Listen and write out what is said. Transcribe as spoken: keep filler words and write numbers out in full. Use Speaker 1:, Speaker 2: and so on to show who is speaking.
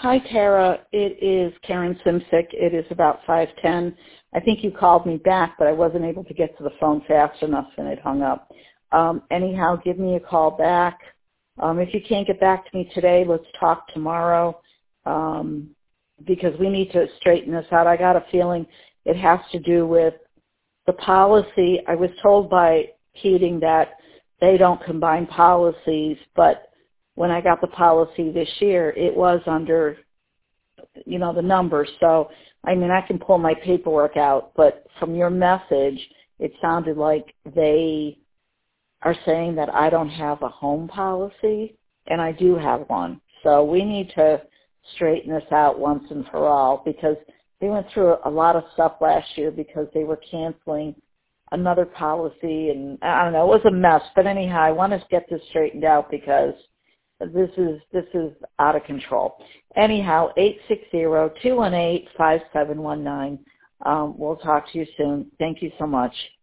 Speaker 1: Hi, Tara. It is Karen Simsick. It is about five ten. I think you called me back, but I wasn't able to get to the phone fast enough and it hung up. Um, anyhow, give me a call back. Um, if you can't get back to me today, let's talk tomorrow um, because we need to straighten this out. I got a feeling it has to do with the policy. I was told by Keating that they don't combine policies, but when I got the policy this year, it was under, you know, the numbers. So, I mean, I can pull my paperwork out, but from your message, it sounded like they are saying that I don't have a home policy, and I do have one. So we need to straighten this out once and for all because they went through a lot of stuff last year because they were canceling another policy, and I don't know, it was a mess. But anyhow, I want to get this straightened out because This is this is out of control. Anyhow, eight six zero, two one eight, five seven one nine. Um, we'll talk to you soon. Thank you so much.